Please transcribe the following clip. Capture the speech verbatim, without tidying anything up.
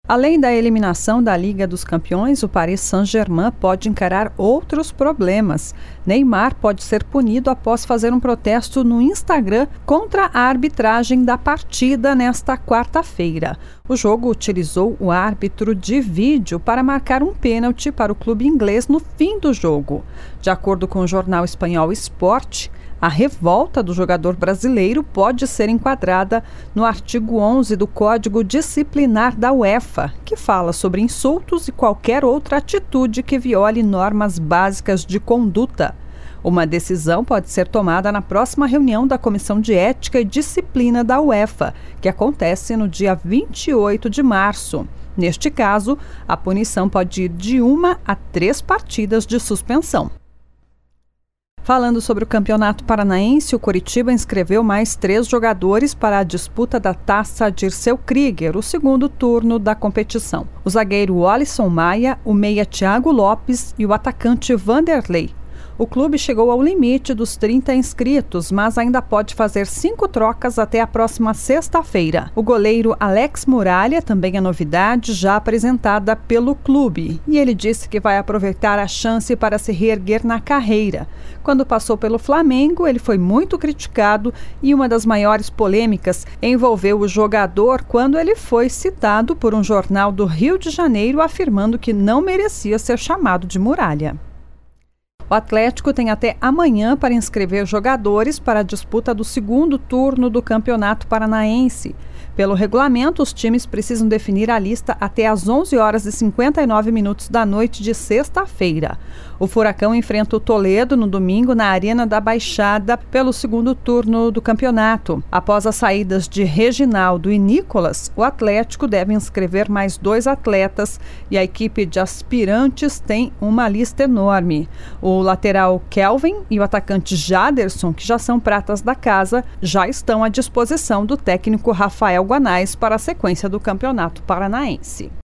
Além da eliminação da Liga dos Campeões, o Paris Saint-Germain pode encarar outros problemas. Neymar pode ser punido após fazer um protesto no Instagram contra a arbitragem da partida nesta quarta-feira. O jogo utilizou o árbitro de vídeo para marcar um pênalti para o clube inglês no fim do jogo. De acordo com o jornal espanhol Sport, a revolta do jogador brasileiro pode ser enquadrada no artigo onze do Código Disciplinar da UEFA, que fala sobre insultos e qualquer outra atitude que viole normas básicas de conduta. Uma decisão pode ser tomada na próxima reunião da Comissão de Ética e Disciplina da UEFA, que acontece no dia vinte e oito de março. Neste caso, a punição pode ir de uma a três partidas de suspensão. Falando sobre o Campeonato Paranaense, o Coritiba inscreveu mais três jogadores para a disputa da Taça Dirceu Krieger, o segundo turno da competição. O zagueiro Alisson Maia, o meia Thiago Lopes e o atacante Vanderlei. O clube chegou ao limite dos trinta inscritos, mas ainda pode fazer cinco trocas até a próxima sexta-feira. O goleiro Alex Muralha também é novidade já apresentada pelo clube, e ele disse que vai aproveitar a chance para se reerguer na carreira. Quando passou pelo Flamengo, ele foi muito criticado e uma das maiores polêmicas envolveu o jogador quando ele foi citado por um jornal do Rio de Janeiro afirmando que não merecia ser chamado de Muralha. O Atlético tem até amanhã para inscrever jogadores para a disputa do segundo turno do Campeonato Paranaense. Pelo regulamento, os times precisam definir a lista até às onze horas e cinquenta e nove minutos da noite de sexta-feira. O Furacão enfrenta o Toledo no domingo na Arena da Baixada pelo segundo turno do campeonato. Após as saídas de Reginaldo e Nicolas, o Atlético deve inscrever mais dois atletas e a equipe de aspirantes tem uma lista enorme. O lateral Kelvin e o atacante Jaderson, que já são pratas da casa, já estão à disposição do técnico Rafael Guanais para a sequência do Campeonato Paranaense.